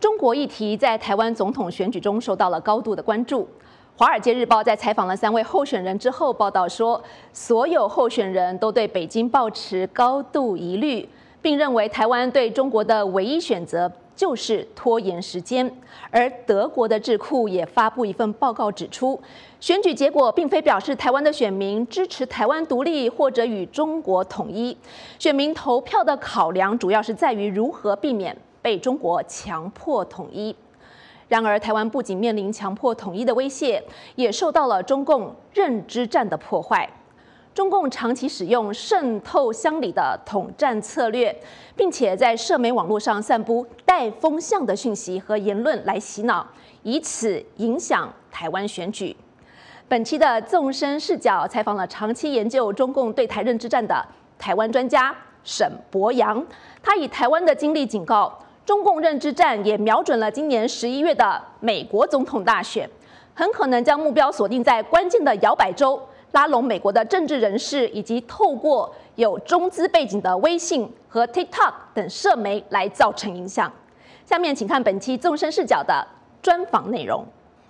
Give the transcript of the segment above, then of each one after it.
中国议题在台湾总统选举中受到了高度的关注。《华尔街日报》在采访了3位候选人之后报道说，所有候选人都对北京抱持高度疑虑，并认为台湾对中国的唯一选择就是拖延时间。而德国的智库也发布一份报告指出，选举结果并非表示台湾的选民支持台湾独立或者与中国统一，选民投票的考量主要是在于如何避免被中国强迫统一。然而，台湾不仅面临强迫统一的威胁，也受到了中共认知战的破坏。中共长期使用渗透乡里的统战策略，并且在社媒网络上散布带风向的讯息和言论来洗脑，以此影响台湾选举。本期的纵深视角采访了长期研究中共对台认知战的台湾专家沈伯洋，他以台湾的经历警告，中共认知战也瞄准了今年11月的美国总统大选，很可能将目标锁定在关键的摇摆州，拉拢美国的政治人士，以及透过有中资背景的微信和 TikTok 等社媒来造成影响。下面请看本期纵深视角的专访内容。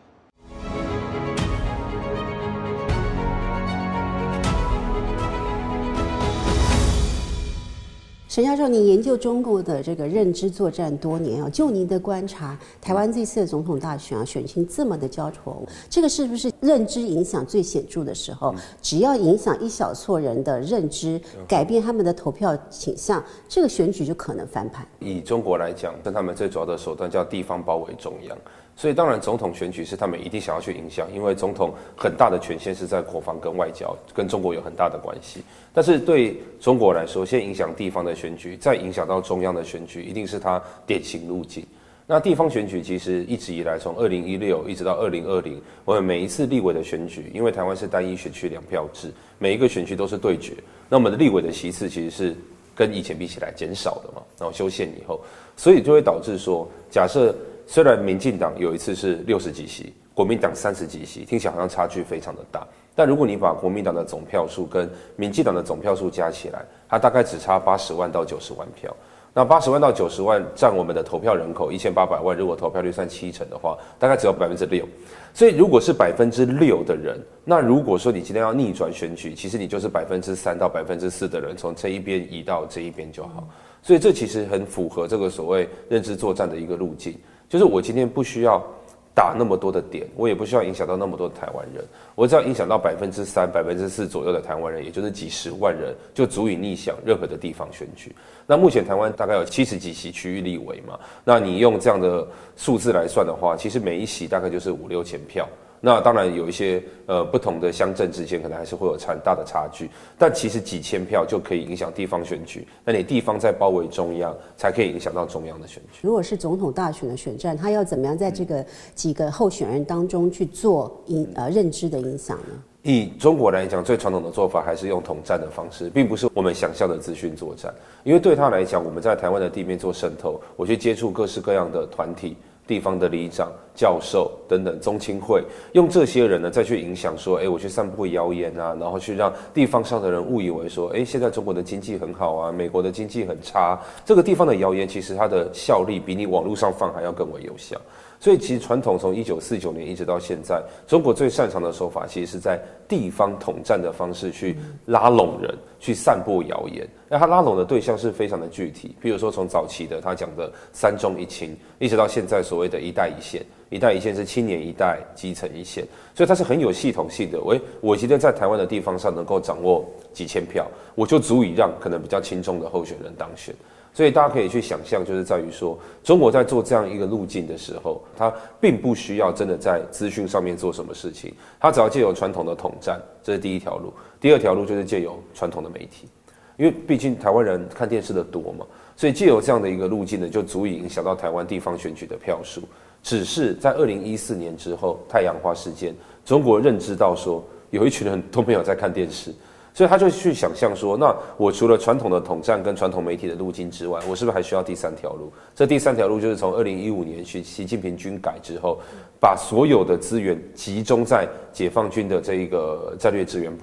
沈教授，你研究中共的这个认知作战多年啊，就您的观察，台湾这次的总统大选啊，选情这么的焦灼，这个是不是认知影响最显著的时候？只要影响一小撮人的认知，改变他们的投票倾向，这个选举就可能翻盘。 以中国来讲，跟他们最主要的手段叫地方包围中央。所以当然总统选举是他们一定想要去影响，因为总统很大的权限是在国防跟外交，跟中国有很大的关系。但是对中国来说，先影响地方的选举，再影响到中央的选举，一定是他典型路径。那地方选举其实一直以来，从2016一直到2020，我们每一次立委的选举，因为台湾是单一选区2票制，每一个选区都是对决，那我们的立委的席次其实是跟以前比起来减少的嘛，然后修宪以后，所以就会导致说，假设虽然民进党有一次是60几席，国民党30几席，听起来好像差距非常的大。但如果你把国民党的总票数跟民进党的总票数加起来，它大概只差80万到90万票。那80万到90万占我们的投票人口1800万，如果投票率算70%的话，大概只有6%。所以如果是6%的人，那如果说你今天要逆转选举，其实你就是3%到4%的人从这一边移到这一边就好。所以这其实很符合这个所谓认知作战的一个路径。就是我今天不需要打那么多的点，我也不需要影响到那么多的台湾人，我只要影响到3%、4%左右的台湾人，也就是几十万人，就足以逆响任何的地方选举。那目前台湾大概有70几席区域立委嘛，那你用这样的数字来算的话，其实每一席大概就是5、6千票。那当然有一些不同的乡镇之间可能还是会有很大的差距，但其实几千票就可以影响地方选举。那你地方在包围中央，才可以影响到中央的选举。 如果是总统大选的选战，他要怎么样在这个几个候选人当中去做认知的影响呢？ 以中国来讲，最传统的做法还是用统战的方式，并不是我们想象的资讯作战。因为对他来讲，我们在台湾的地面做渗透，我去接触各式各样的团体。地方的里长、教授等等，中青会用这些人呢，再去影响说，我去散布谣言啊，然后去让地方上的人误以为说，现在中国的经济很好啊，美国的经济很差。这个地方的谣言其实它的效力比你网络上放还要更为有效。所以其实传统从1949年一直到现在，中国最擅长的手法其实是在地方统战的方式去拉拢人，去散播谣言。那他拉拢的对象是非常的具体，比如说从早期的他讲的3中1青，一直到现在所谓的一代一线。一代一线是青年一代，基层一线，所以它是很有系统性的。我今天在台湾的地方上能够掌握几千票，我就足以让可能比较轻重的候选人当选。所以大家可以去想象，就是在于说，中国在做这样一个路径的时候，它并不需要真的在资讯上面做什么事情，它只要借由传统的统战，这是第一条路。第二条路就是借由传统的媒体，因为毕竟台湾人看电视的多嘛，所以借由这样的一个路径呢，就足以影响到台湾地方选举的票数。只是在2014年之后，太阳花事件，中国认知到说，有一群人都没有在看电视。所以他就去想象说，那我除了传统的统战跟传统媒体的路径之外，我是不是还需要第3条路？这第3条路就是从2015年习近平军改之后，把所有的资源集中在解放军的这一个战略支援部。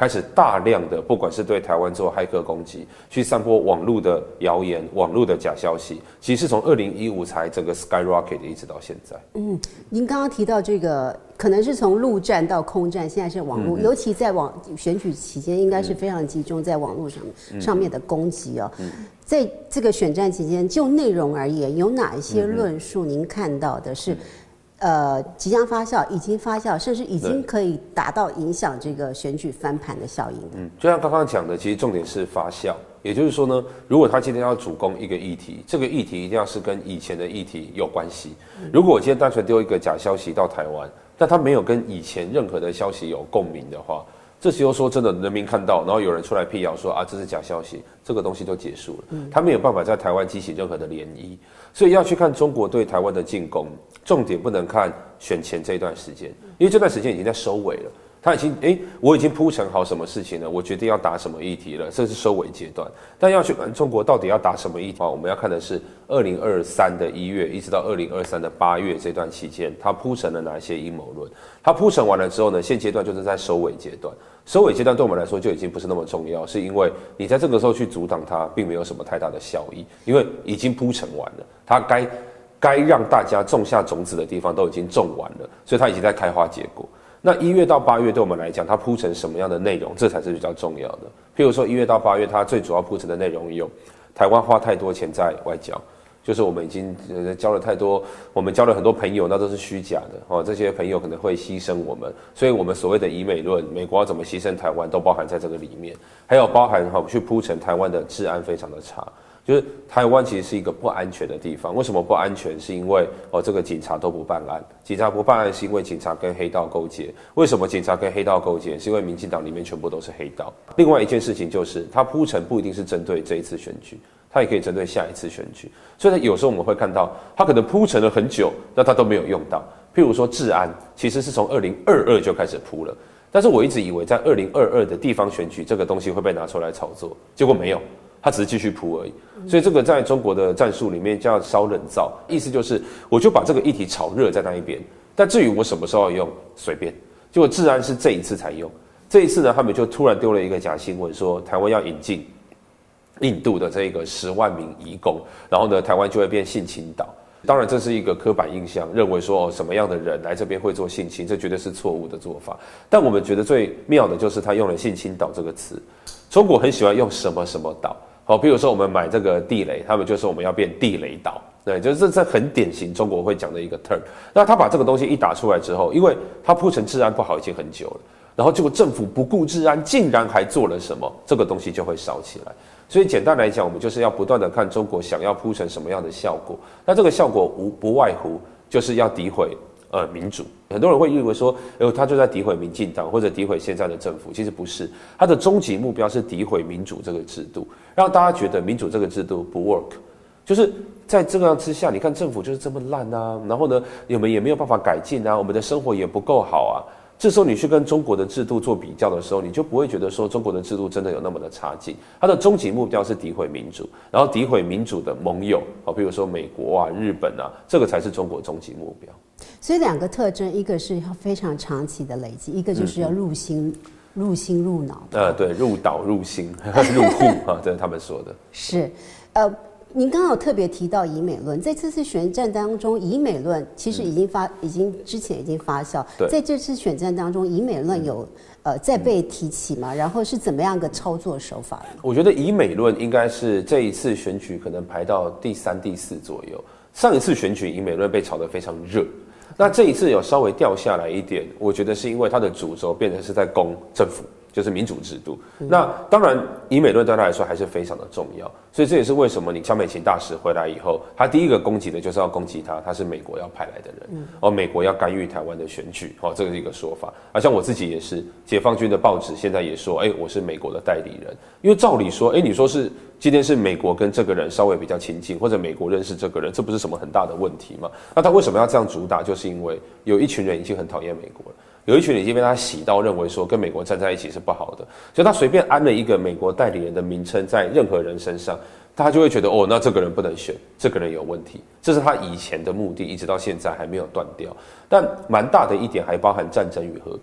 开始大量的不管是对台湾做骇客攻击，去散播网络的谣言、网络的假消息，其实是从2015才整个 skyrocket 一直到现在。 您刚刚提到这个，可能是从陆战到空战，现在是网络，尤其在选举期间，应该是非常集中在网络上面的攻击哦。在这个选战期间，就内容而言，有哪一些论述您看到的是？即将发酵，已经发酵，甚至已经可以达到影响这个选举翻盘的效应的。 就像刚刚讲的，其实重点是发酵，也就是说呢，如果他今天要主攻一个议题，这个议题一定要是跟以前的议题有关系。如果我今天单纯丢一个假消息到台湾，但他没有跟以前任何的消息有共鸣的话，这时候说真的，人民看到，然后有人出来辟谣说啊，这是假消息，这个东西就结束了。他没有办法在台湾激起任何的涟漪，所以要去看中国对台湾的进攻，重点不能看选前这段时间，因为这段时间已经在收尾了。他已经我已经铺陈好什么事情了，我决定要打什么议题了，这是收尾阶段。但要去看中国到底要打什么议题，我们要看的是2023的1月一直到2023的8月这段期间，他铺陈了哪些阴谋论？他铺陈完了之后呢，现阶段就是在收尾阶段。收尾阶段对我们来说就已经不是那么重要，是因为你在这个时候去阻挡它，并没有什么太大的效益，因为已经铺陈完了，它该让大家种下种子的地方都已经种完了，所以它已经在开花结果。那1月到8月对我们来讲，它铺陈什么样的内容，这才是比较重要的。譬如说1月到8月，它最主要铺陈的内容有台湾花太多钱在外交，就是我们已经交了太多，我们交了很多朋友，那都是虚假的哦。这些朋友可能会牺牲我们，所以我们所谓的以美论，美国要怎么牺牲台湾，都包含在这个里面。还有包含去铺陈台湾的治安非常的差。就是台湾其实是一个不安全的地方，为什么不安全？是因为这个警察都不办案，警察不办案是因为警察跟黑道勾结。为什么警察跟黑道勾结？是因为民进党里面全部都是黑道。另外一件事情就是，它铺陈不一定是针对这一次选举，它也可以针对下一次选举。所以有时候我们会看到，它可能铺陈了很久，但它都没有用到。譬如说治安，其实是从2022就开始铺了，但是我一直以为在2022的地方选举这个东西会被拿出来炒作，结果没有。他只是继续铺而已，所以这个在中国的战术里面叫烧冷灶，意思就是我就把这个议题炒热在那一边，但至于我什么时候要用随便。结果治安是这一次才用，这一次呢，他们就突然丢了一个假新闻，说台湾要引进印度的这个10万名移工，然后呢，台湾就会变性侵岛。当然，这是一个刻板印象，认为说什么样的人来这边会做性侵，这绝对是错误的做法。但我们觉得最妙的就是他用了性侵岛这个词，中国很喜欢用什么什么岛。好，比如说我们买这个地雷，他们就说我们要变地雷岛，对，就是这很典型中国会讲的一个 term。那他把这个东西一打出来之后，因为他铺陈治安不好已经很久了，然后结果政府不顾治安，竟然还做了什么，这个东西就会烧起来。所以简单来讲，我们就是要不断的看中国想要铺成什么样的效果。那这个效果不外乎就是要诋毁民主。很多人会以为说，他就在诋毁民进党或者诋毁现在的政府，其实不是。他的终极目标是诋毁民主这个制度，让大家觉得民主这个制度不 work。就是在这样之下，你看政府就是这么烂啊，然后呢，我们也没有办法改进啊，我们的生活也不够好啊。这时候你去跟中国的制度做比较的时候，你就不会觉得说中国的制度真的有那么的差劲。它的终极目标是诋毁民主，然后诋毁民主的盟友，比如说美国啊、日本啊，这个才是中国终极目标。 所以两个特征，一个是要非常长期的累积，一个就是要入心入脑。 对，入岛、入心、入户啊，这是他们说的。 是，您刚刚有特别提到以美论，在这次选战当中，以美论其实之前已经发酵。在这次选战当中，以美论有再被提起吗？然后是怎么样的操作手法呢？ 我觉得以美论应该是这一次选举可能排到第3、第4左右。上一次选举以美论被炒得非常热，那这一次有稍微掉下来一点，我觉得是因为它的主轴变成是在攻政府。就是民主制度，那当然以美论对他来说还是非常的重要，所以这也是为什么你萧美琴大使回来以后，他第一个攻击的就是要攻击他是美国要派来的人，美国要干预台湾的选举，这个是一个说法。像我自己也是，解放军的报纸现在也说，我是美国的代理人，因为照理说，你说是今天是美国跟这个人稍微比较亲近，或者美国认识这个人，这不是什么很大的问题吗？那他为什么要这样主打？就是因为有一群人已经很讨厌美国了。有一群人已经被他洗到认为说跟美国站在一起是不好的，所以他随便安了一个美国代理人的名称在任何人身上，他就会觉得那这个人不能选，这个人有问题，这是他以前的目的，一直到现在还没有断掉。但蛮大的一点还包含战争与和平，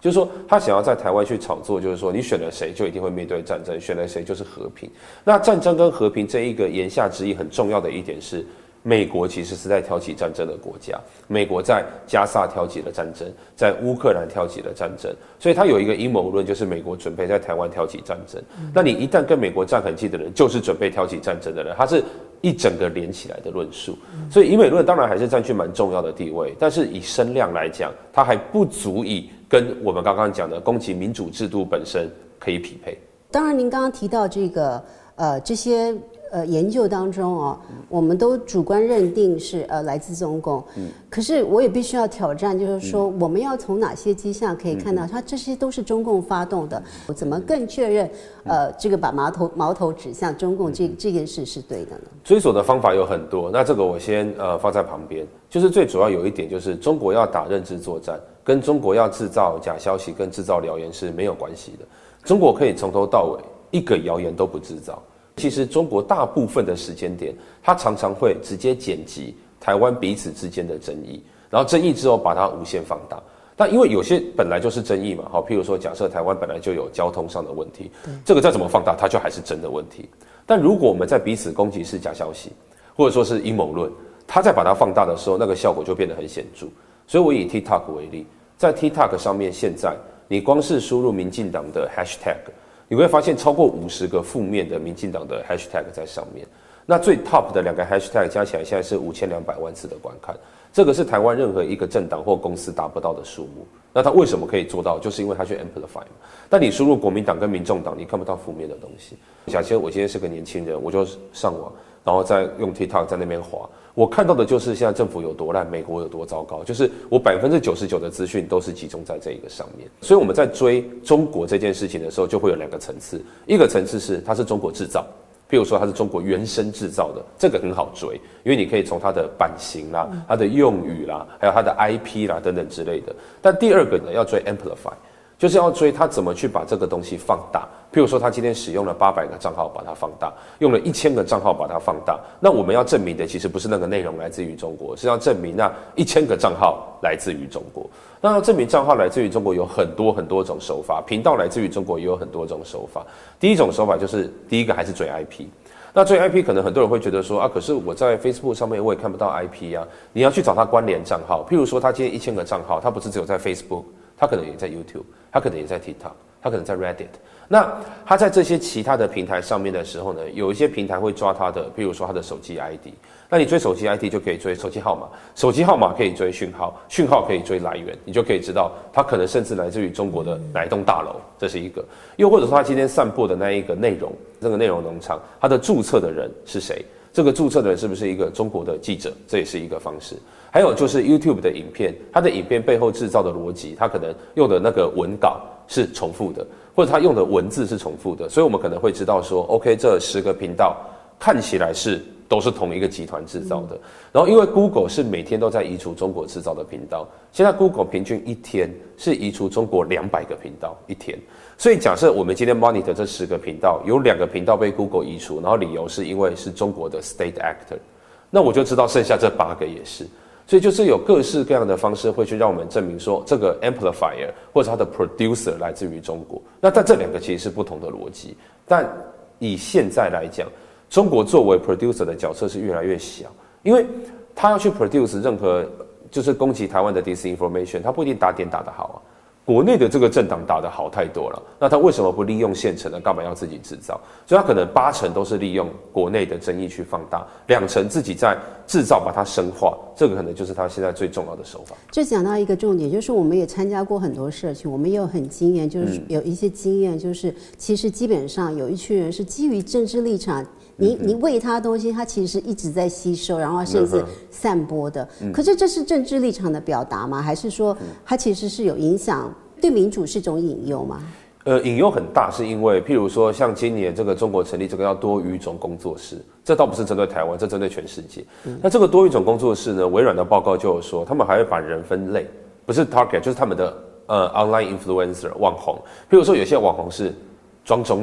就是说他想要在台湾去炒作，就是说你选了谁就一定会面对战争，选了谁就是和平。那战争跟和平这一个言下之意很重要的一点是，美国其实是在挑起战争的国家，美国在加沙挑起了战争，在乌克兰挑起了战争，所以他有一个阴谋论，就是美国准备在台湾挑起战争。那你一旦跟美国站很近的人，就是准备挑起战争的人，他是一整个连起来的论述。所以以美论当然还是占据蛮重要的地位，但是以声量来讲，它还不足以跟我们刚刚讲的攻击民主制度本身可以匹配。 当然，您刚刚提到这个这些研究当中哦，我们都主观认定是来自中共。可是我也必须要挑战，就是说我们要从哪些迹象可以看到，它这些都是中共发动的？怎么更确认这个把矛头指向中共这件事是对的呢？ 追索的方法有很多，那这个我先放在旁边。就是最主要有一点，就是中国要打认知作战，跟中国要制造假消息跟制造谣言是没有关系的。中国可以从头到尾一个谣言都不制造。其实中国大部分的时间点，它常常会直接剪辑台湾彼此之间的争议，然后争议之后把它无限放大。但因为有些本来就是争议嘛，好，譬如说假设台湾本来就有交通上的问题，这个再怎么放大，它就还是真的问题。但如果我们在彼此攻击是假消息，或者说是阴谋论，它再把它放大的时候，那个效果就变得很显著。所以我以 TikTok 为例，在 TikTok 上面，现在你光是输入民进党的 hashtag，你会发现超过50个负面的民进党的 hashtag 在上面。那最 top 的2个 hashtag 加起来现在是5200万次的观看，这个是台湾任何一个政党或公司达不到的数目。那它为什么可以做到？就是因为它去 amplify 嘛。但你输入国民党跟民众党，你看不到负面的东西。假设我今天是个年轻人，我就上网，然后再用 TikTok 在那边滑，我看到的就是现在政府有多烂，美国有多糟糕，就是我99%的资讯都是集中在这一个上面。所以我们在追中国这件事情的时候，就会有2个层次，一个层次是它是中国制造。譬如说它是中国原生制造的，这个很好追，因为你可以从它的版型啦、它的用语啦，还有它的 IP 啦等等之类的。但第2个呢，要追 amplify， 就是要追它怎么去把这个东西放大。譬如说他今天使用了800个账号把它放大，用了1000个账号把它放大，那我们要证明的其实不是那个内容来自于中国，是要证明那1000个账号来自于中国。那要证明账号来自于中国有很多种手法，频道来自于中国也有很多种手法。第一种手法就是第一个还是追 IP。那追 IP 可能很多人会觉得说啊，可是我在 Facebook 上面我也看不到 IP 啊，你要去找它关联账号。譬如说他今天1000个账号，他不是只有在 Facebook， 他可能也在 YouTube， 他可能也在 TikTok， 他可能在 Reddit。那他在这些其他的平台上面的时候呢，有一些平台会抓他的，譬如说他的手机 ID。那你追手机 ID 就可以追手机号码，手机号码可以追讯号，讯号可以追来源，你就可以知道他可能甚至来自于中国的哪一栋大楼，这是一个。又或者说他今天散播的那一个内容，这个内容农场，他的注册的人是谁？这个注册的人是不是一个中国的记者？这也是一个方式。还有就是 YouTube 的影片，它的影片背后制造的逻辑，它可能用的那个文稿是重复的，或者它用的文字是重复的，所以我们可能会知道说 ，OK， 这10个频道看起来都是同一个集团制造的。然后因为 Google 是每天都在移除中国制造的频道，现在 Google 平均一天是移除中国200个频道一天。所以假设我们今天 monitor 这10个频道，有2个频道被 Google 移除，然后理由是因为是中国的 state actor， 那我就知道剩下这8个也是。所以就是有各式各样的方式会去让我们证明说这个 amplifier 或者它的 producer 来自于中国。那但这2个其实是不同的逻辑。但以现在来讲，中国作为 producer 的角色是越来越小，因为他要去 produce 任何就是攻击台湾的 disinformation， 他不一定打点打得好啊。国内的这个政党打得好太多了，那他为什么不利用现成的，干嘛要自己制造？所以他可能80%都是利用国内的争议去放大，2%自己在制造把它深化，这个可能就是他现在最重要的手法。 这讲到一个重点，就是我们也参加过很多社群，我们也有很经验，就是有一些经验，就是其实基本上有一群人是基于政治立场。你喂他东西，他其实是一直在吸收，然后甚至散播的。可是这是政治立场的表达吗？还是说它其实是有影响？对民主是一种隐忧吗？ 隐忧很大，是因为譬如说像今年这个中国成立这个叫多语种工作室，这倒不是针对台湾，这针对全世界。那这个多语种工作室呢，微软的报告就有说，他们还会把人分类，不是 target， 就是他们的online influencer 网红。譬如说有些网红是装中立，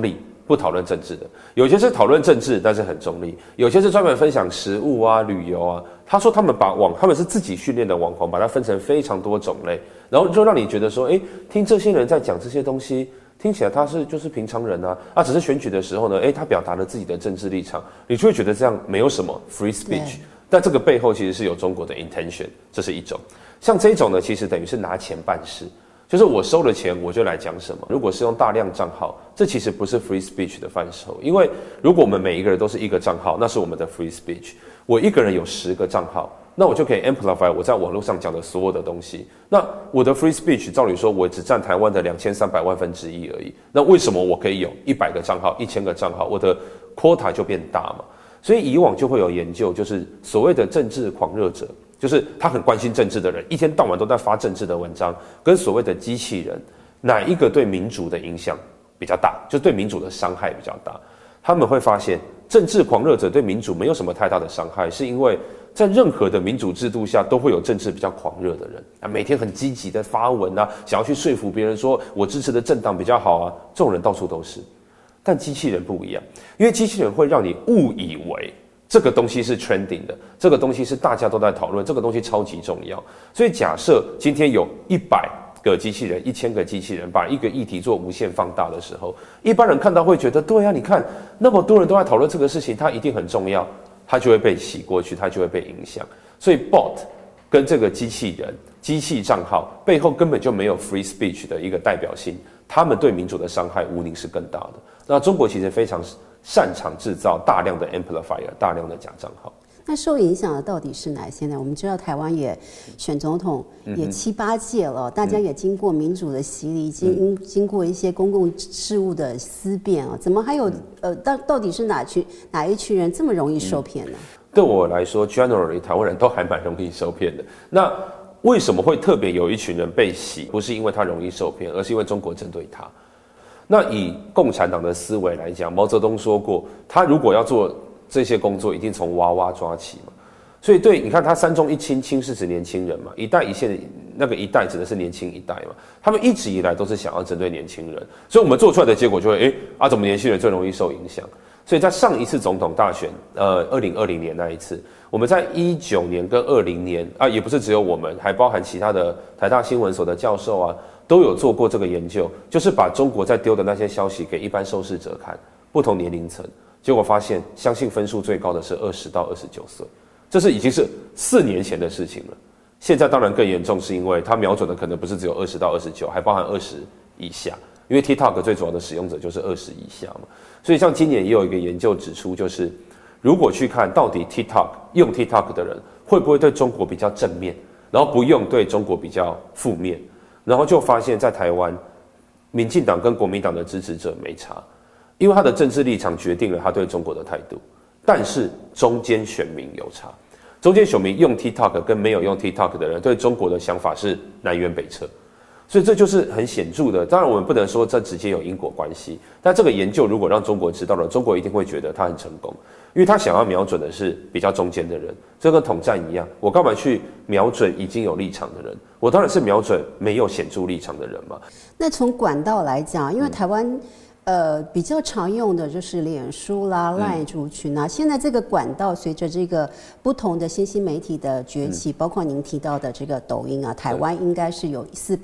不讨论政治的，有些是讨论政治但是很中立，有些是专门分享食物啊、旅游啊。他说他们是自己训练的网红，把它分成非常多种类，然后就让你觉得说，听这些人在讲这些东西，听起来他就是平常人啊，只是选举的时候呢，他表达了自己的政治立场，你就会觉得这样没有什么 free speech， 但这个背后其实是有中国的 intention， 这是一种。像这种呢，其实等于是拿钱办事。就是我收了钱，我就来讲什么。如果是用大量账号，这其实不是 free speech 的范畴。因为如果我们每一个人都是一个账号，那是我们的 free speech。我一个人有10个账号，那我就可以 amplify 我在网络上讲的所有的东西。那我的 free speech 照理说，我只占台湾的2300万分之一而已。那为什么我可以有100个账号、1000个账号？我的 quota 就变大嘛。所以以往就会有研究，就是所谓的政治狂热者。就是他很关心政治的人，一天到晚都在发政治的文章，跟所谓的机器人，哪一个对民主的影响比较大，就对民主的伤害比较大。他们会发现，政治狂热者对民主没有什么太大的伤害，是因为在任何的民主制度下，都会有政治比较狂热的人啊，每天很积极的发文啊，想要去说服别人说我支持的政党比较好啊，这种人到处都是。但机器人不一样，因为机器人会让你误以为这个东西是 trending 的，这个东西是大家都在讨论，这个东西超级重要。所以假设今天有100个机器人、1000个机器人把一个议题做无限放大的时候，一般人看到会觉得，对啊，你看那么多人都在讨论这个事情，它一定很重要，它就会被洗过去，它就会被影响。所以 bot 跟这个机器人、机器账号背后根本就没有 free speech 的一个代表性，他们对民主的伤害无疑是更大的。那中国其实非常擅长制造大量的 amplifier， 大量的假账号。 那受影响的到底是哪些呢？我们知道台湾也选总统也7、8届了，大家也经过民主的洗礼，经过一些公共事务的思辨啊，怎么还有到底是哪一群人这么容易受骗呢？ 对我来说 ，generally 台湾人都还蛮容易受骗的。那为什么会特别有一群人被洗？不是因为他容易受骗，而是因为中国针对他。那以共产党的思维来讲，毛泽东说过，他如果要做这些工作，一定从娃娃抓起嘛。所以你看他3中1轻，轻是指年轻人嘛，一代一线，那个一代指的是年轻一代嘛。他们一直以来都是想要针对年轻人，所以我们做出来的结果就会，怎么年轻人最容易受影响？所以在上一次总统大选，2020年那一次，我们在19年跟20年也不是只有我们，还包含其他的台大新闻所的教授啊，都有做过这个研究，就是把中国在丢的那些消息给一般受试者看，不同年龄层，结果发现相信分数最高的是20到29岁，这已经是4年前的事情了。现在当然更严重，是因为它瞄准的可能不是只有20到29，还包含20以下，因为 TikTok 最主要的使用者就是20以下嘛。所以像今年也有一个研究指出，就是如果去看到底 用 TikTok 的人会不会对中国比较正面，然后不用对中国比较负面，然后就发现在台湾，民进党跟国民党的支持者没差，因为他的政治立场决定了他对中国的态度，但是中间选民有差，中间选民用 TikTok 跟没有用 TikTok 的人对中国的想法是南辕北辙。所以这就是很显著的，当然我们不能说这直接有因果关系，但这个研究如果让中国知道了，中国一定会觉得他很成功，因为他想要瞄准的是比较中间的人，这跟统战一样，我干嘛去瞄准已经有立场的人？我当然是瞄准没有显著立场的人嘛。 那从管道来讲，因为台湾比较常用的就是脸书啦、LINE 族群啊。现在这个管道随着这个不同的新兴媒体的崛起，包括您提到的这个抖音啊，台湾应该是有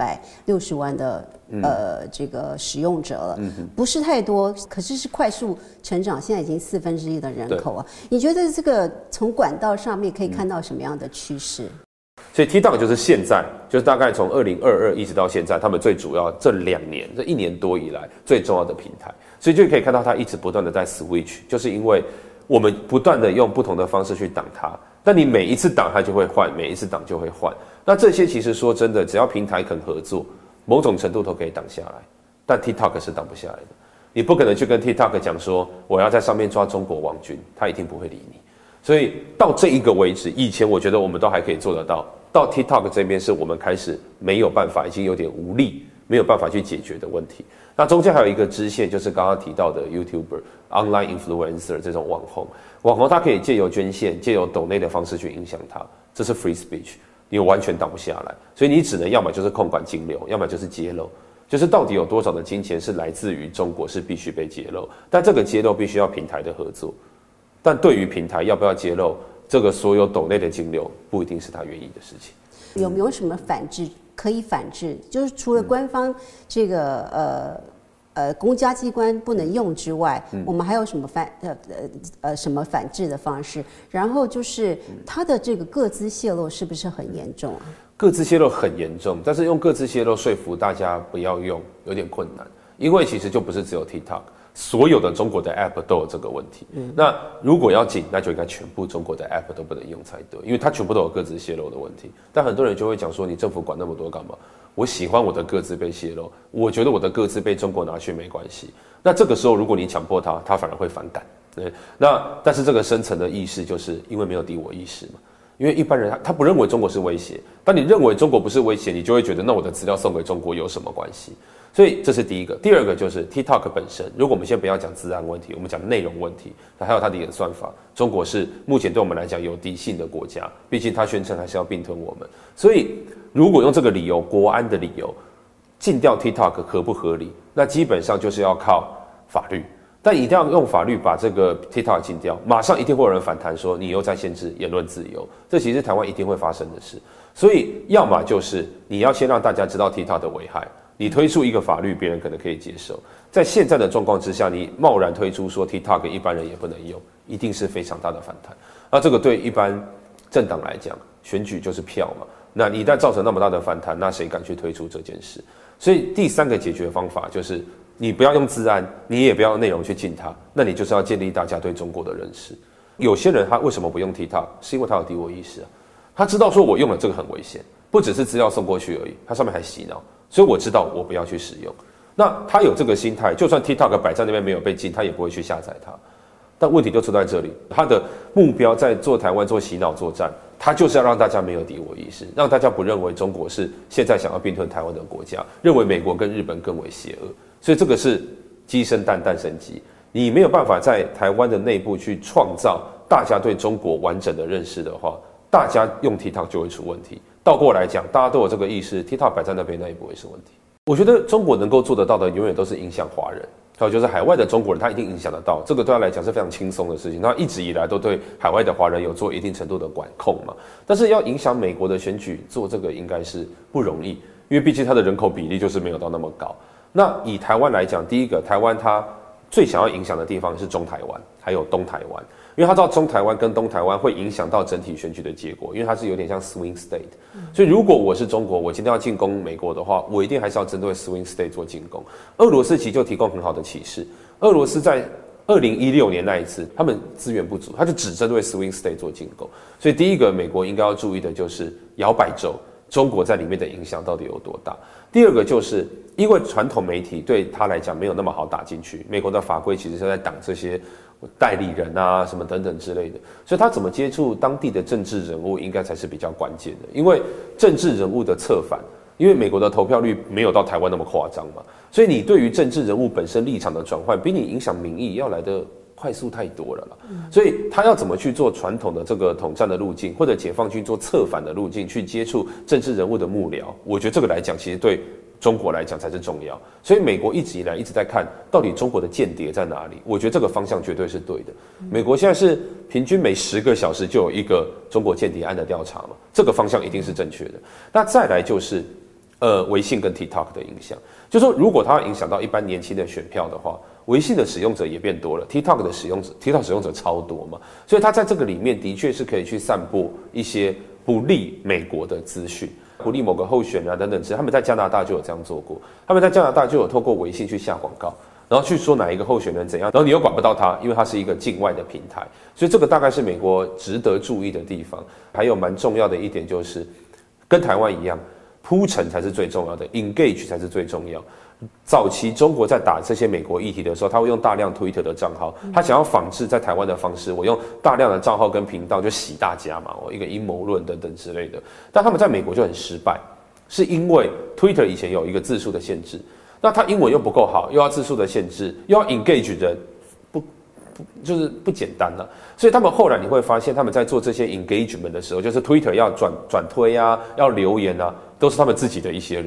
460万的这个使用者了，不是太多，可是是快速成长，现在已经1/4的人口啊。你觉得这个从管道上面可以看到什么样的趋势？ 所以 TikTok 就是现在，就是大概从2022一直到现在，他们最主要这2年，这1年多以来最重要的平台，所以就可以看到它一直不断的在 switch， 就是因为我们不断的用不同的方式去挡它，但你每一次挡它就会换，每一次挡就会换。那这些其实说真的，只要平台肯合作，某种程度都可以挡下来，但 TikTok 是挡不下来的。你不可能去跟 TikTok 讲说我要在上面抓中国网军，他一定不会理你。所以到这一个为止，以前我觉得我们都还可以做得到。到 TikTok 这边是我们开始没有办法，已经有点无力，没有办法去解决的问题。那中间还有一个支线，就是刚刚提到的 YouTuber、Online Influencer 这种网红。网红他可以借由捐献、借由抖内的方式去影响他，这是 free speech， 你完全挡不下来。所以你只能要么就是控管金流，要么就是揭露。 就是到底有多少的金钱是来自于中国是必须被揭露，但这个揭露必须要平台的合作，但对于平台要不要揭露这个所有斗内的金流，不一定是他愿意的事情。 有没有什么反制可以反制？就是除了官方这个公家机关不能用之外，我们还有什么什么反制的方式？然后就是它的这个个资泄露是不是很严重啊？ 个资泄露很严重，但是用个资泄露说服大家不要用有点困难，因为其实就不是只有 TikTok， 所有的中国的 App 都有这个问题。那如果要禁，那就应该全部中国的 App 都不能用才对，因为它全部都有个资泄露的问题。但很多人就会讲说，你政府管那么多干嘛？我喜欢我的个资被泄露，我觉得我的个资被中国拿去没关系。那这个时候，如果你强迫他反而会反感。对，但是这个深层的意识，就是因为没有敌我意识嘛。因为一般人他不认为中国是威胁，当你认为中国不是威胁，你就会觉得那我的资料送给中国有什么关系？所以这是第一个。第二个就是 TikTok 本身，如果我们先不要讲治安问题，我们讲内容问题，还有它的演算法，中国是目前对我们来讲有敌性的国家，毕竟它宣称还是要并吞我们。所以如果用这个理由，国安的理由禁掉 TikTok 合不合理？那基本上就是要靠法律。但一定要用法律把这个 TikTok 禁掉，马上一定会有人反弹说你又在限制言论自由，这其实台湾一定会发生的事。所以要么就是你要先让大家知道 TikTok 的危害，你推出一个法律，别人可能可以接受。在现在的状况之下，你贸然推出说 TikTok 一般人也不能用，一定是非常大的反弹。那这个对一般政党来讲，选举就是票嘛，那你一旦造成那么大的反弹，那谁敢去推出这件事？所以第三个解决方法就是你不要用治安，你也不要用内容去禁它，那你就是要建立大家对中国的认识。有些人他为什么不用 TikTok？ 是因为他有敌我意识啊，他知道说我用了这个很危险，不只是资料送过去而已，它上面还洗脑，所以我知道我不要去使用。那他有这个心态，就算 TikTok 摆在那边没有被禁，他也不会去下载它。但问题就出在这里，他的目标在做台湾做洗脑作战，他就是要让大家没有敌我意识，让大家不认为中国是现在想要并吞台湾的国家，认为美国跟日本更为邪恶。所以这个是鸡生蛋，蛋生鸡，你没有办法在台湾的内部去创造大家对中国完整的认识的话，大家用 TikTok 就会出问题。倒过来讲，大家都有这个意识 ，TikTok 摆在那边，那也不会是问题。我觉得中国能够做得到的，永远都是影响华人。还有就是海外的中国人，他一定影响得到，这个对他来讲是非常轻松的事情。他一直以来都对海外的华人有做一定程度的管控嘛。但是要影响美国的选举，做这个应该是不容易，因为毕竟他的人口比例就是没有到那么高。那以台湾来讲，第一个，台湾它最想要影响的地方是中台湾，还有东台湾，因为他知道中台湾跟东台湾会影响到整体选举的结果，因为它是有点像 swing state。所以如果我是中国，我今天要进攻美国的话，我一定还是要针对 swing state 做进攻。俄罗斯其实就提供很好的启示，俄罗斯在2016年那一次，他们资源不足，他就只针对 swing state 做进攻。所以第一个，美国应该要注意的就是摇摆州，中国在里面的影响到底有多大。第二个就是因为传统媒体对他来讲没有那么好打进去，美国的法规其实是在挡这些代理人啊什么等等之类的，所以他怎么接触当地的政治人物应该才是比较关键的。因为政治人物的策反，因为美国的投票率没有到台湾那么夸张嘛，所以你对于政治人物本身立场的转换，比你影响民意要来的快速太多了啦。所以他要怎么去做传统的这个统战的路径，或者解放军做策反的路径，去接触政治人物的幕僚，我觉得这个来讲其实对中国来讲才是重要。所以美国一直以来一直在看到底中国的间谍在哪里，我觉得这个方向绝对是对的。美国现在是平均每10个小时就有一个中国间谍案的调查嘛，这个方向一定是正确的。那再来就是微信跟 TikTok 的影响，就是说如果它要影响到一般年轻的选票的话，微信的使用者也变多了 ，TikTok 的使用者超多嘛，所以它在这个里面的确是可以去散播一些不利美国的资讯，不利某个候选人啊等等之类。他们在加拿大就有这样做过，他们在加拿大就有透过微信去下广告，然后去说哪一个候选人怎样，然后你又管不到他，因为它是一个境外的平台，所以这个大概是美国值得注意的地方。还有蛮重要的一点就是，跟台湾一样，铺陈才是最重要的 ，engage 才是最重要。早期中国在打这些美国议题的时候，他会用大量 Twitter 的账号，他想要仿制在台湾的方式，我用大量的账号跟频道就洗大家嘛，我一个阴谋论等等之类的。但他们在美国就很失败，是因为 Twitter 以前有一个字数的限制，那他英文又不够好，又要字数的限制，又要 engage 人，就是不简单了。所以他们后来你会发现，他们在做这些 engagement 的时候，就是 Twitter 要转推啊，要留言啊，都是他们自己的一些人。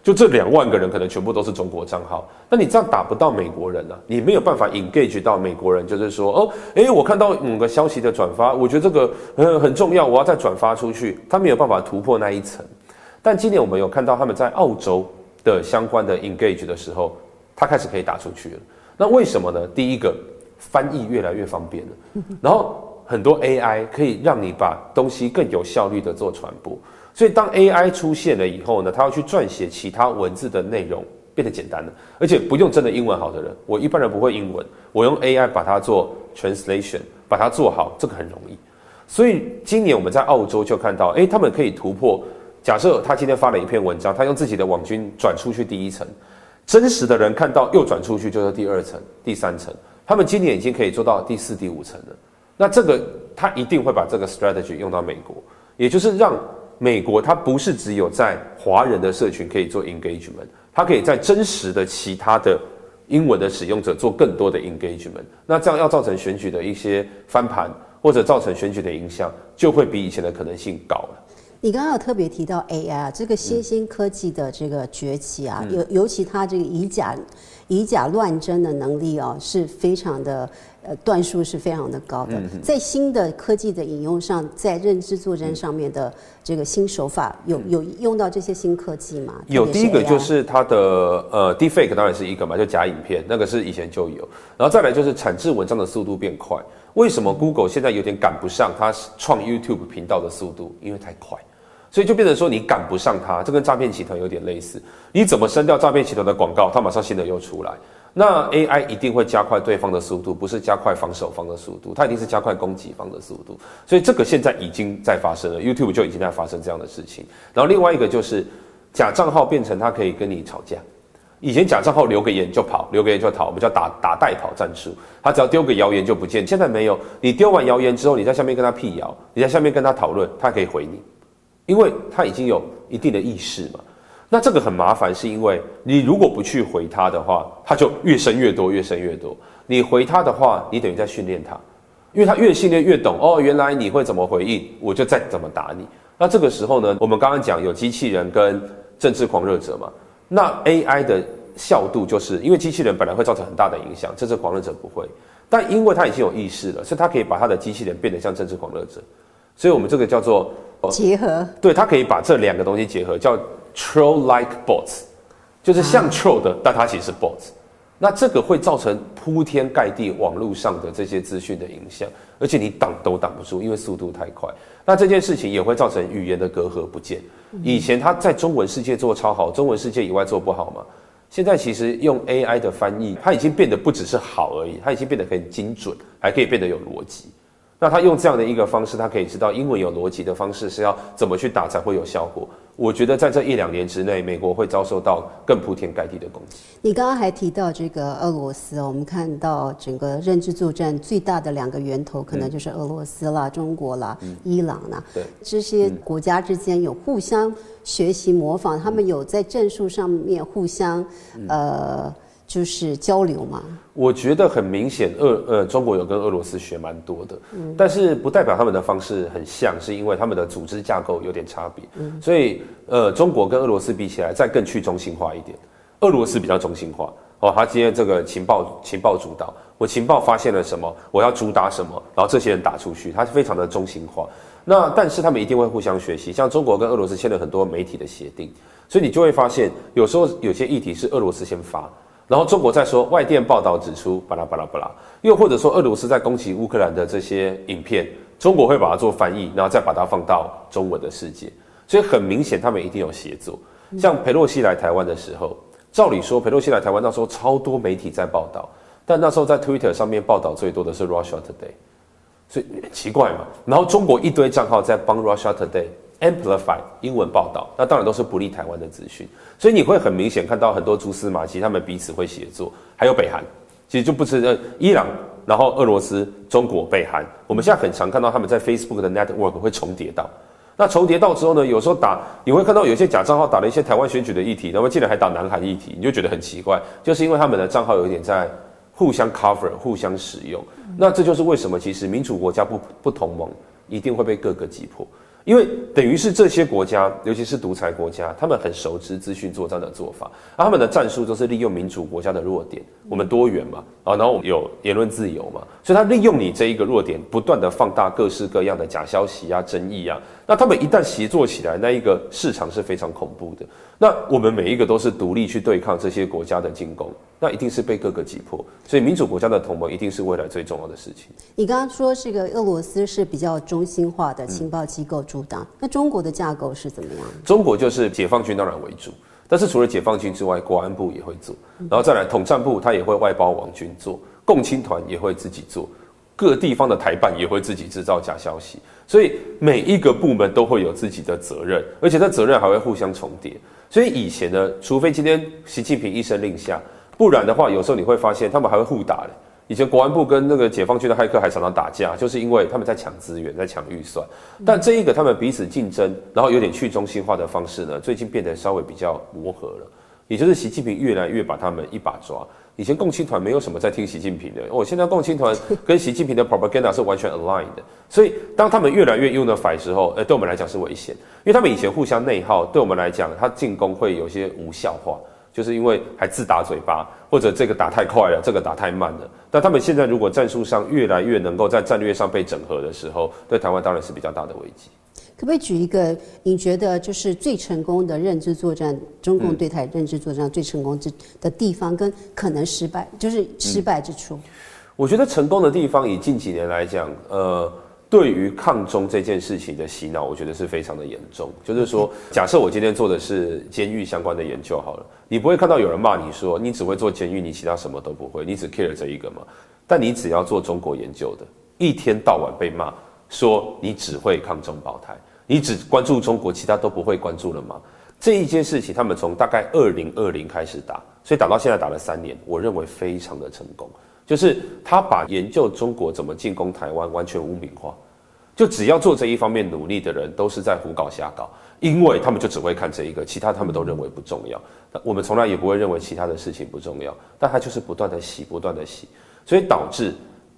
就这2万个人可能全部都是中国账号，那你这样打不到美国人啊，你没有办法 engage 到美国人，就是说我看到某个消息的转发，我觉得这个很重要，我要再转发出去，他没有办法突破那一层。但今年我们有看到他们在澳洲的相关的 engage 的时候，他开始可以打出去了。那为什么呢？第一个，翻译越来越方便了，然后很多 AI 可以让你把东西更有效率的做传播。所以当 AI 出现了以后呢，它要去撰写其他文字的内容变得简单了，而且不用真的英文好的人，我一般人不会英文，我用 AI 把它做 translation， 把它做好，这个很容易。所以今年我们在澳洲就看到，他们可以突破。假设他今天发了一篇文章，他用自己的网军转出去第1层，真实的人看到又转出去就是第2层、第3层，他们今年已经可以做到第4、第5层了。那这个他一定会把这个 strategy 用到美国，也就是让美国它不是只有在华人的社群可以做 engagement， 它可以在真实的其他的英文的使用者做更多的 engagement。那这样要造成选举的一些翻盘，或者造成选举的影响，就会比以前的可能性高了。 你刚刚有特别提到 AI 啊，这个新兴科技的这个崛起啊，尤其它这个以假乱真的能力啊，是非常的段数是非常的高的。在新的科技的应用上，在认知作战上面的这个新手法，有用到这些新科技吗？ 有，第一个就是它的deepfake 当然是一个嘛，就假影片，那个是以前就有。然后再来就是产制文章的速度变快。为什么 Google 现在有点赶不上它创 YouTube 频道的速度？因为太快。所以就变成说你赶不上它，这跟诈骗集团有点类似。你怎么删掉诈骗集团的广告，它马上新的又出来。那 AI 一定会加快对方的速度，不是加快防守方的速度，它一定是加快攻击方的速度。所以这个现在已经在发生了 ，YouTube 就已经在发生这样的事情。然后另外一个就是假账号变成它可以跟你吵架。以前假账号留个言就跑，留个言就逃，我们叫打代跑战术。他只要丢个谣言就不见。现在没有，你丢完谣言之后，你在下面跟他辟谣，你在下面跟他讨论，他可以回你。因为他已经有一定的意识嘛，那这个很麻烦，是因为你如果不去回他的话，他就越生越多，越生越多。你回他的话，你等于在训练他，因为他越训练越懂哦，原来你会怎么回应，我就再怎么打你。那这个时候呢，我们刚刚讲有机器人跟政治狂热者嘛，那 AI 的效度就是因为机器人本来会造成很大的影响，政治狂热者不会，但因为他已经有意识了，所以他可以把他的机器人变得像政治狂热者，所以我们这个叫做结合， 对，它可以把这2个东西结合，叫 troll-like bots， 就是像 troll 的，但它其实是 bots。那这个会造成铺天盖地网络上的这些资讯的影响，而且你挡都挡不住，因为速度太快。那这件事情也会造成语言的隔阂不见。以前它在中文世界做超好，中文世界以外做不好嘛。现在其实用 AI 的翻译，它已经变得不只是好而已，它已经变得很精准，还可以变得有逻辑。那他用这样的一个方式，他可以知道英文有逻辑的方式是要怎么去打才会有效果。我觉得在这1-2年之内，美国会遭受到更铺天盖地的攻击。 你刚刚还提到这个俄罗斯哦，我们看到整个认知作战最大的2个源头，可能就是俄罗斯啦、中国啦、伊朗啦。 对， 这些国家之间有互相学习模仿，他们有在战术上面互相就是交流嘛。 我觉得很明显，中国有跟俄罗斯学蛮多的，但是不代表他们的方式很像，是因为他们的组织架构有点差别。所以中国跟俄罗斯比起来，再更去中心化一点。俄罗斯比较中心化哦，他今天这个情报主导，我情报发现了什么，我要主打什么，然后这些人打出去，它是非常的中心化。那但是他们一定会互相学习，像中国跟俄罗斯签了很多媒体的协定，所以你就会发现，有时候有些议题是俄罗斯先发。然后中国在说外电报道指出巴拉巴拉巴拉，又或者说俄罗斯在攻击乌克兰的这些影片，中国会把它做翻译，然后再把它放到中文的世界，所以很明显他们一定有协作。像裴洛西来台湾的时候，照理说裴洛西来台湾那时候超多媒体在报道，但那时候在 Twitter 上面报道最多的是 Russia Today， 所以奇怪嘛。然后中国一堆账号在帮 Russia Today。Amplify 英文报道，那当然都是不利台湾的资讯，所以你会很明显看到很多蛛丝马迹，他们彼此会协作。还有北韩，其实就不是伊朗，然后俄罗斯、中国、北韩，我们现在很常看到他们在 Facebook 的 network 会重叠到。那重叠到之后呢，有时候你会看到有些假账号打了一些台湾选举的议题，然后竟然还打南韩议题，你就觉得很奇怪，就是因为他们的账号有一点在互相 cover、互相使用。那这就是为什么其实民主国家不同盟一定会被各个击破。 因为等于是这些国家，尤其是独裁国家，他们很熟知资讯作战的做法，他们的战术都是利用民主国家的弱点，我们多元嘛，然后我们有言论自由嘛，所以他利用你这一个弱点，不断的放大各式各样的假消息啊、争议啊。那他们一旦协作起来，那一个市场是非常恐怖的。那我们每一个都是独立去对抗这些国家的进攻，那一定是被各个击破。所以民主国家的同盟一定是未来最重要的事情。 你刚刚说这个俄罗斯是比较中心化的情报机构主导，那中国的架构是怎么样？ 中国就是解放军当然为主，但是除了解放军之外，国安部也会做，然后再来统战部他也会外包网军做，共青团也会自己做。各地方的台办也会自己制造假消息，所以每一个部门都会有自己的责任，而且这责任还会互相重叠。所以以前呢，除非今天习近平一声令下，不然的话，有时候你会发现他们还会互打的。以前国安部跟那个解放军的骇客还常常打架，就是因为他们在抢资源，在抢预算。但这一个他们彼此竞争，然后有点去中心化的方式呢，最近变得稍微比较磨合了。也就是习近平越来越把他们一把抓。以前共青团没有什么在听习近平的，现在共青团跟习近平的 propaganda 是完全 aligned 的，所以当他们越来越unify 时候，对我们来讲是危险，因为他们以前互相内耗，对我们来讲，他进攻会有些无效化，就是因为还自打嘴巴，或者这个打太快了，这个打太慢了。但他们现在如果战术上越来越能够在战略上被整合的时候，对台湾当然是比较大的危机。 可不可以举一个你觉得就是最成功的认知作战，中共对台认知作战最成功的地方，跟可能失败，就是失败之处？ 我觉得成功的地方，以近几年来讲，对于抗中这件事情的洗脑，我觉得是非常的严重。就是说，假设我今天做的是监狱相关的研究好了，你不会看到有人骂你说你只会做监狱，你其他什么都不会，你只 care 这一个嘛。但你只要做中国研究的，一天到晚被骂说你只会抗中保台，你只关注中国，其他都不会关注了吗？这一件事情，他们从大概2020开始打，所以打到现在打了3年，我认为非常的成功。就是他把研究中国怎么进攻台湾完全污名化，就只要做这一方面努力的人都是在胡搞瞎搞，因为他们就只会看这一个，其他他们都认为不重要。我们从来也不会认为其他的事情不重要，但他就是不断的洗，不断的洗，所以导致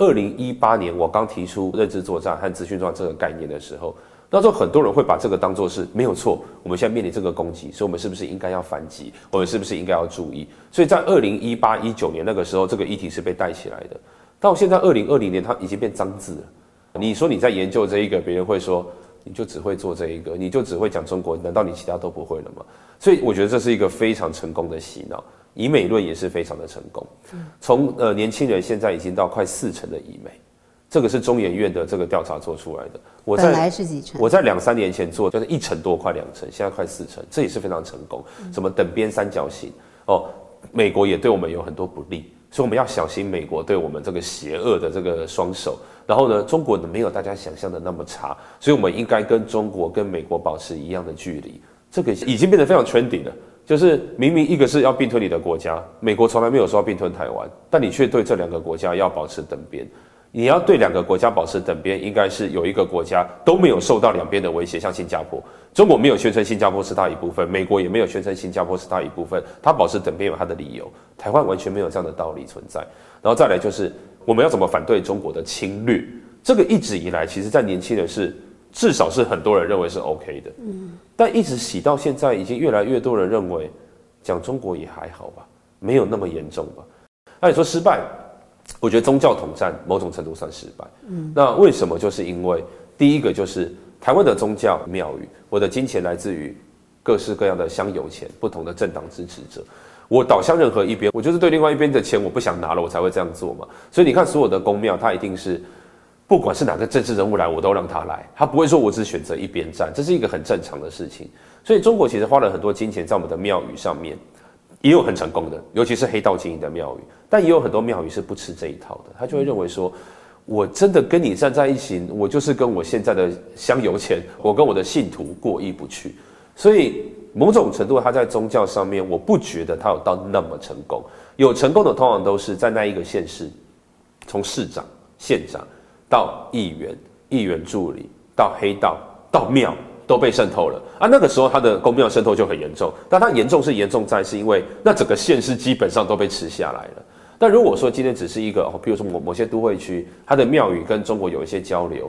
2018年我刚提出认知作战和资讯作战这个概念的时候，那时候很多人会把这个当作是没有错，我们现在面临这个攻击，所以我们是不是应该要反击？我们是不是应该要注意？所以在2018、19年那个时候，这个议题是被带起来的。到现在2020年，它已经变脏字了。你说你在研究这一个，别人会说你就只会做这一个，你就只会讲中国，难道你其他都不会了吗？所以我觉得这是一个非常成功的洗脑。以美论也是非常的成功，从年轻人现在已经到快40%的以美。这个是中研院的这个调查做出来的。 本来是几成？ 我在2-3年前做，就是1成多，快2成，现在快4成，这也是非常成功。什么等边三角形美国也对我们有很多不利，所以我们要小心美国对我们这个邪恶的这个双手。然后呢，中国没有大家想象的那么差，所以我们应该跟中国、跟美国保持一样的距离。这个已经变得非常 trendy 了。就是明明一个是要并吞你的国家，美国从来没有说要并吞台湾，但你却对这2个国家要保持等边。你要对2个国家保持等边，应该是有一个国家都没有受到两边的威胁，像新加坡，中国没有宣称新加坡是它一部分，美国也没有宣称新加坡是它一部分，它保持等边有它的理由。台湾完全没有这样的道理存在。然后再来就是我们要怎么反对中国的侵略，这个一直以来其实在年轻人是至少是很多人认为是 OK 的，但一直洗到现在，已经越来越多人认为讲中国也还好吧，没有那么严重吧。那你说失败？我觉得宗教统战某种程度算失败。那为什么？就是因为第一个就是台湾的宗教庙宇，我的金钱来自于各式各样的香油钱，不同的政党支持者。我倒向任何一边，我就是对另外一边的钱我不想拿了，我才会这样做嘛。所以你看，所有的公庙，它一定是不管是哪个政治人物来，我都让他来，他不会说我只选择一边站，这是一个很正常的事情。所以中国其实花了很多金钱在我们的庙宇上面。也有很成功的，尤其是黑道经营的庙宇，但也有很多庙宇是不吃这一套的，他就会认为说，我真的跟你站在一起，我就是跟我现在的香油钱，我跟我的信徒过意不去。所以某种程度，他在宗教上面，我不觉得他有到那么成功。有成功的通常都是在那一个县市，从市长、县长到议员、议员助理，到黑道，到庙。都被渗透了啊！那个时候他的公庙渗透就很严重，但它严重是严重在是因为那整个县市基本上都被吃下来了。但如果说今天只是一个，比如说某些都会区，它的庙宇跟中国有一些交流，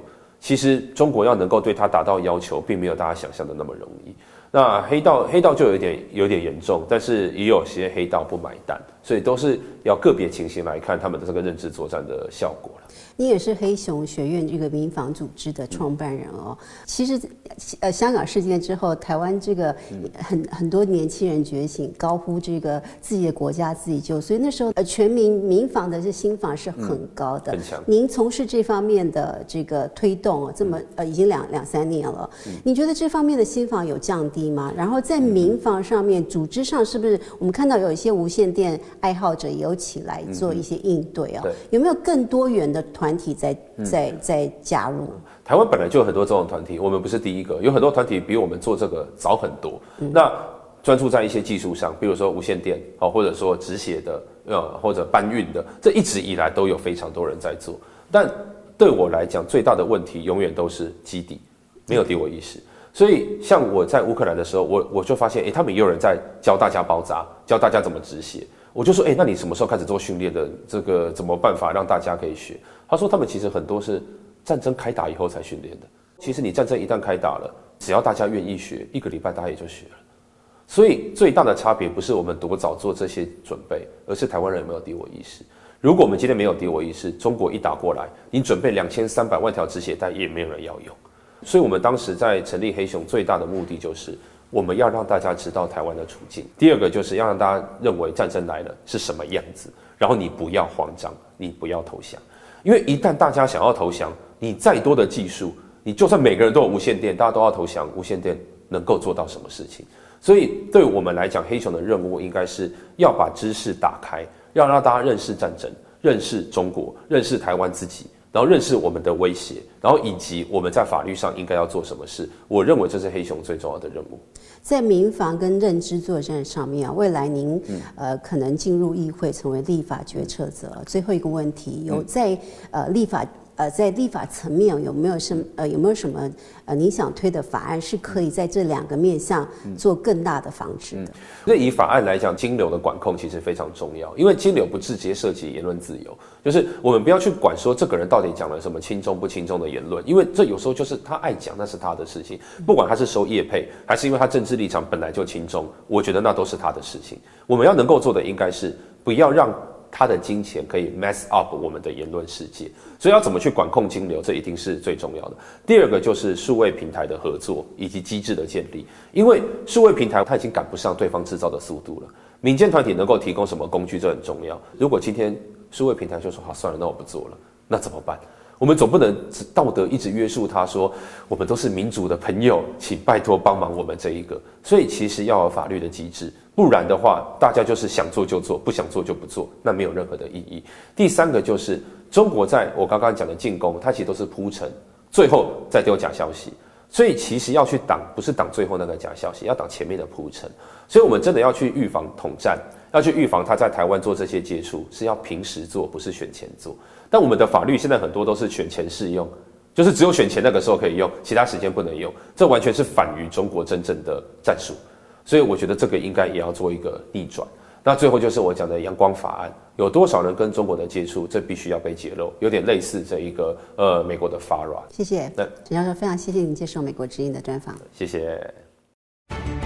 其实中国要能够对它达到要求，并没有大家想象的那么容易。那黑道就有点严重，但是也有些黑道不买单，所以都是要个别情形来看他们的这个认知作战的效果了。 你也是黑熊学院这个民防组织的创办人哦。其实，香港事件之后，台湾这个很多年轻人觉醒，高呼这个自己的国家自己救，所以那时候全民民防的心防是很高的。 很强。 您从事这方面的这个推动，这么已经两三年了，你觉得这方面的心防有降低吗？然后在民防上面，组织上是不是我们看到有一些无线电爱好者也有起来做一些应对啊？有没有更多元的团体在加入？ 台湾本来就有很多这种团体，我们不是第一个，有很多团体比我们做这个早很多。那专注在一些技术上，比如说无线电，或者说止血的，或者搬运的，这一直以来都有非常多人在做。但对我来讲，最大的问题永远都是基底没有敌我意识。所以像我在乌克兰的时候，我就发现，他们也有人在教大家包扎，教大家怎么止血。我就说，那你什么时候开始做训练的？这个怎么办法让大家可以学？他说，他们其实很多是战争开打以后才训练的。其实你战争一旦开打了，只要大家愿意学，1个礼拜大家也就学了。所以最大的差别不是我们多早做这些准备，而是台湾人有没有敌我意识。如果我们今天没有敌我意识，中国一打过来，你准备2300万条止血带也没有人要用。所以我们当时在成立黑熊最大的目的就是我们要让大家知道台湾的处境。第二个就是要让大家认为战争来了是什么样子，然后你不要慌张，你不要投降。因为一旦大家想要投降，你再多的技术，你就算每个人都有无线电，大家都要投降，无线电能够做到什么事情？所以对我们来讲，黑熊的任务应该是要把知识打开，要让大家认识战争，认识中国，认识台湾自己，然后认识我们的威胁，然后以及我们在法律上应该要做什么事。我认为这是黑熊最重要的任务。 在民防跟认知作战上面啊，未来您可能进入议会成为立法决策者。最后一个问题，有在在立法层面有没有什么您想推的法案是可以在这2个面向做更大的防治的？ 所以以法案来讲，金流的管控其实非常重要，因为金流不直接涉及言论自由，就是我们不要去管说这个人到底讲了什么轻重不轻重的言论，因为这有时候就是他爱讲，那是他的事情，不管他是收业配还是因为他政治立场本来就轻重，我觉得那都是他的事情。我们要能够做的应该是不要让他的金钱可以 mess up 我们的言论世界，所以要怎么去管控金流，这一定是最重要的。第二个就是数位平台的合作以及机制的建立，因为数位平台它已经赶不上对方制造的速度了，民间团体能够提供什么工具，这很重要。如果今天数位平台就说好算了，那我不做了，那怎么办？我们总不能道德一直约束他说我们都是民主的朋友，请拜托帮忙我们这一个。所以其实要有法律的机制，不然的话大家就是想做就做，不想做就不做，那没有任何的意义。第三个就是中国在我刚刚讲的进攻，它其实都是铺陈，最后再丢假消息。所以其实要去挡，不是挡最后那个假消息，要挡前面的铺陈。所以我们真的要去预防统战，要去预防他在台湾做这些接触，是要平时做，不是选前做。但我们的法律现在很多都是选前适用，就是只有选前那个时候可以用，其他时间不能用，这完全是反于中国真正的战术。所以我觉得这个应该也要做一个逆转。那最后就是我讲的阳光法案，有多少人跟中国的接触，这必须要被揭露，有点类似这一个美国的 FARA。 谢谢陈教授，非常谢谢您接受美国之音的专访。 谢谢。